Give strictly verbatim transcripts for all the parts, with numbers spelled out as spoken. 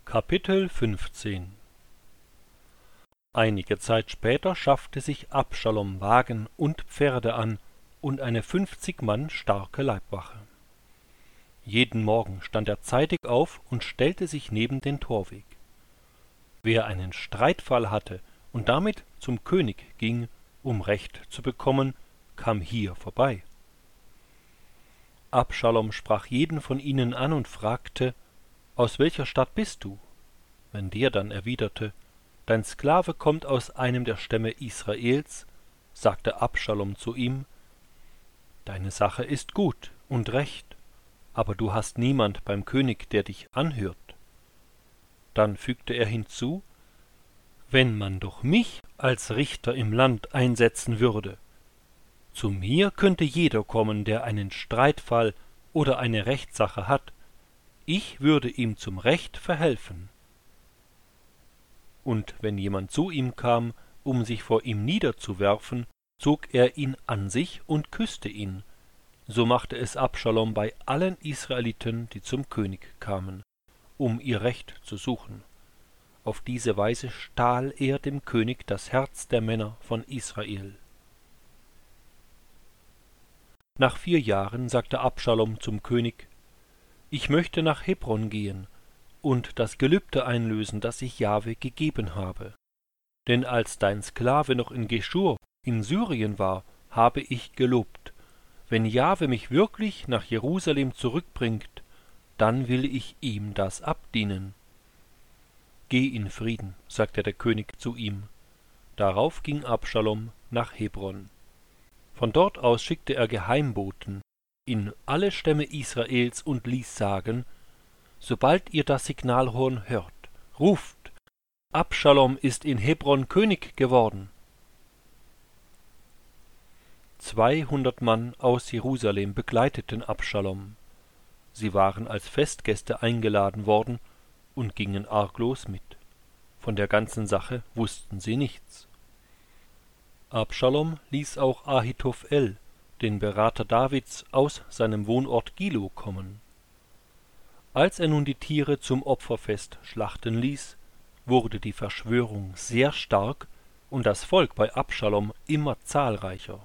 Kapitel fünfzehn. Einige Zeit später schaffte sich Abschalom Wagen und Pferde an und eine fünfzig Mann starke Leibwache. Jeden Morgen stand er zeitig auf und stellte sich neben den Torweg. Wer einen Streitfall hatte und damit zum König ging, um Recht zu bekommen, kam hier vorbei. Abschalom sprach jeden von ihnen an und fragte: »Aus welcher Stadt bist du?« Wenn der dann erwiderte: »Dein Sklave kommt aus einem der Stämme Israels«, sagte Abschalom zu ihm: »Deine Sache ist gut und recht, aber du hast niemand beim König, der dich anhört.« Dann fügte er hinzu: »Wenn man doch mich als Richter im Land einsetzen würde. Zu mir könnte jeder kommen, der einen Streitfall oder eine Rechtssache hat. Ich würde ihm zum Recht verhelfen. Und wenn jemand zu ihm kam, um sich vor ihm niederzuwerfen, zog er ihn an sich und küsste ihn. So machte es Abschalom bei allen Israeliten, die zum König kamen, um ihr Recht zu suchen. Auf diese Weise stahl er dem König das Herz der Männer von Israel. Nach vier Jahren sagte Abschalom zum König: »Ich möchte nach Hebron gehen und das Gelübde einlösen, das ich Jahwe gegeben habe. Denn als dein Sklave noch in Geschur in Syrien war, habe ich gelobt: Wenn Jahwe mich wirklich nach Jerusalem zurückbringt, dann will ich ihm das abdienen.« »Geh in Frieden«, sagte der König zu ihm. Darauf ging Abschalom nach Hebron. Von dort aus schickte er Geheimboten in alle Stämme Israels und ließ sagen: »Sobald ihr das Signalhorn hört, ruft: Abschalom ist in Hebron König geworden!« Zweihundert Mann aus Jerusalem begleiteten Abschalom. Sie waren als Festgäste eingeladen worden und gingen arglos mit. Von der ganzen Sache wussten sie nichts. Abschalom ließ auch Ahitophel, den Berater Davids, aus seinem Wohnort Gilo kommen. Als er nun die Tiere zum Opferfest schlachten ließ, wurde die Verschwörung sehr stark und das Volk bei Abschalom immer zahlreicher.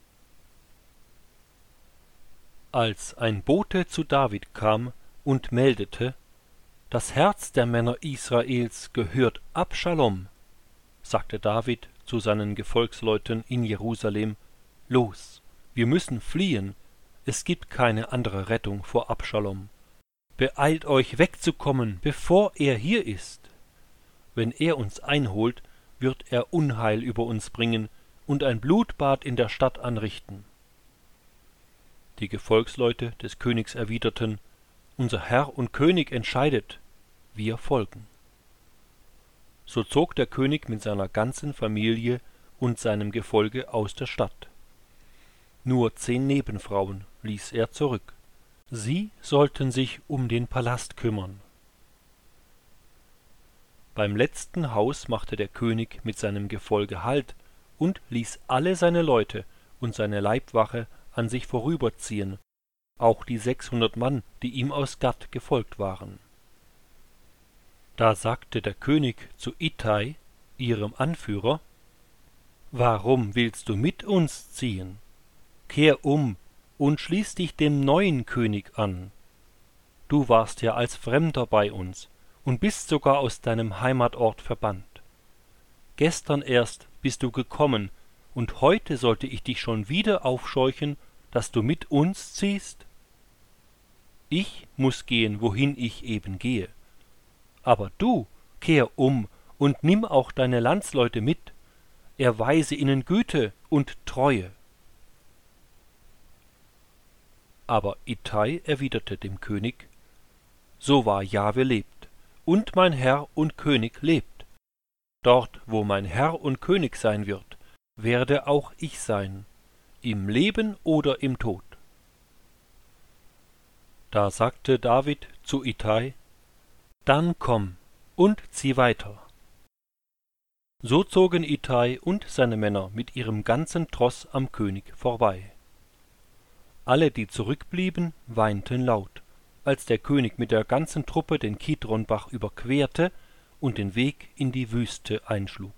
Als ein Bote zu David kam und meldete: »Das Herz der Männer Israels gehört Abschalom«, sagte David zu seinen Gefolgsleuten in Jerusalem: »Los, wir müssen fliehen, es gibt keine andere Rettung vor Abschalom. Beeilt euch wegzukommen, bevor er hier ist. Wenn er uns einholt, wird er Unheil über uns bringen und ein Blutbad in der Stadt anrichten.« Die Gefolgsleute des Königs erwiderten: »Unser Herr und König entscheidet, wir folgen.« So zog der König mit seiner ganzen Familie und seinem Gefolge aus der Stadt. Nur zehn Nebenfrauen ließ er zurück. Sie sollten sich um den Palast kümmern. Beim letzten Haus machte der König mit seinem Gefolge Halt und ließ alle seine Leute und seine Leibwache an sich vorüberziehen, auch die sechshundert Mann, die ihm aus Gat gefolgt waren. Da sagte der König zu Ittai, ihrem Anführer: »Warum willst du mit uns ziehen? Kehr um und schließ dich dem neuen König an. Du warst ja als Fremder bei uns und bist sogar aus deinem Heimatort verbannt. Gestern erst bist du gekommen, und heute sollte ich dich schon wieder aufscheuchen, dass du mit uns ziehst? Ich muß gehen, wohin ich eben gehe. Aber du, kehr um und nimm auch deine Landsleute mit, erweise ihnen Güte und Treue.« Aber Ittai erwiderte dem König: »So wahr Jahwe lebt, und mein Herr und König lebt. Dort, wo mein Herr und König sein wird, werde auch ich sein, im Leben oder im Tod.« Da sagte David zu Ittai: »Dann komm und zieh weiter.« So zogen Ittai und seine Männer mit ihrem ganzen Tross am König vorbei. Alle, die zurückblieben, weinten laut als der König mit der ganzen Truppe den Kidronbach überquerte und den Weg in die Wüste einschlug.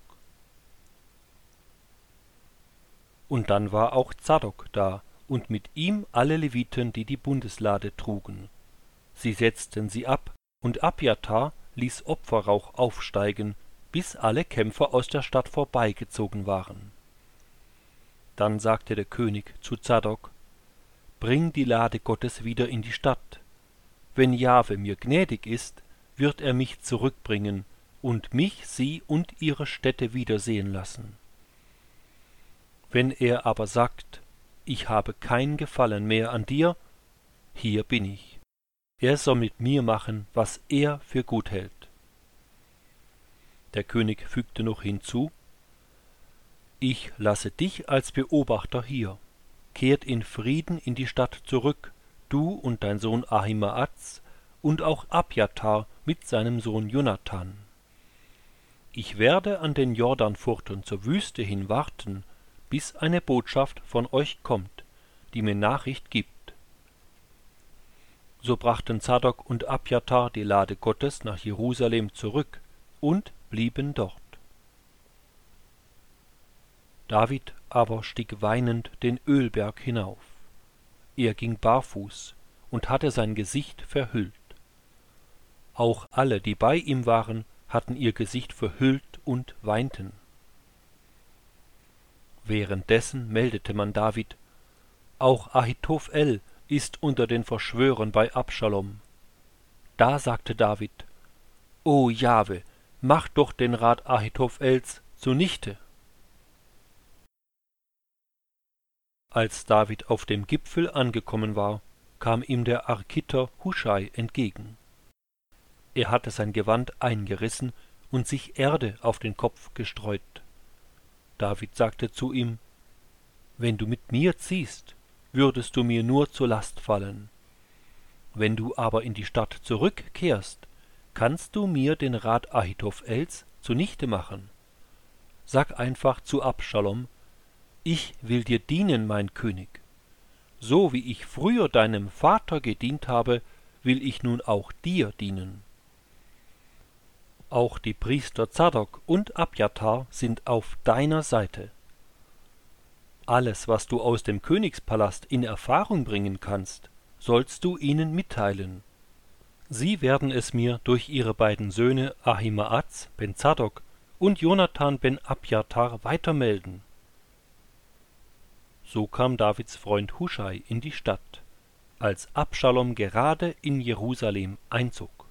Und dann war auch Zadok da, und mit ihm alle Leviten, die die Bundeslade trugen. Sie setzten sie ab, und Abjatar ließ Opferrauch aufsteigen, bis alle Kämpfer aus der Stadt vorbeigezogen waren. Dann sagte der König zu Zadok: Bring die Lade Gottes wieder in die Stadt. Wenn Jahwe mir gnädig ist, wird er mich zurückbringen und mich, sie und ihre Städte wiedersehen lassen. Wenn er aber sagt, ich habe kein Gefallen mehr an dir, hier bin ich. Er soll mit mir machen, was er für gut hält. Der König fügte noch hinzu: Ich lasse dich als Beobachter hier. Kehrt in Frieden in die Stadt zurück, du und dein Sohn Ahimaaz und auch Abjatar mit seinem Sohn Jonathan. Ich werde an den Jordanfurten zur Wüste hin warten, bis eine Botschaft von euch kommt, die mir Nachricht gibt. So brachten Zadok und Abjatar die Lade Gottes nach Jerusalem zurück und blieben dort. David aber stieg weinend den Ölberg hinauf. Er ging barfuß und hatte sein Gesicht verhüllt. Auch alle, die bei ihm waren, hatten ihr Gesicht verhüllt und weinten. Währenddessen meldete man David: Auch Ahitophel ist unter den Verschwörern bei Abschalom. Da sagte David: O Jahwe, mach doch den Rat Ahitophels zunichte. Als David auf dem Gipfel angekommen war, kam ihm der Arkiter Huschai entgegen. Er hatte sein Gewand eingerissen und sich Erde auf den Kopf gestreut. David sagte zu ihm: Wenn du mit mir ziehst, würdest du mir nur zur Last fallen. Wenn du aber in die Stadt zurückkehrst, kannst du mir den Rat Ahitophels zunichte machen. Sag einfach zu Abschalom: Ich will dir dienen, mein König. So wie ich früher deinem Vater gedient habe, will ich nun auch dir dienen. Auch die Priester Zadok und Abjatar sind auf deiner Seite. Alles, was du aus dem Königspalast in Erfahrung bringen kannst, sollst du ihnen mitteilen. Sie werden es mir durch ihre beiden Söhne Ahimaaz ben Zadok und Jonathan ben Abjatar weitermelden. So kam Davids Freund Huschai in die Stadt, als Abschalom gerade in Jerusalem einzog.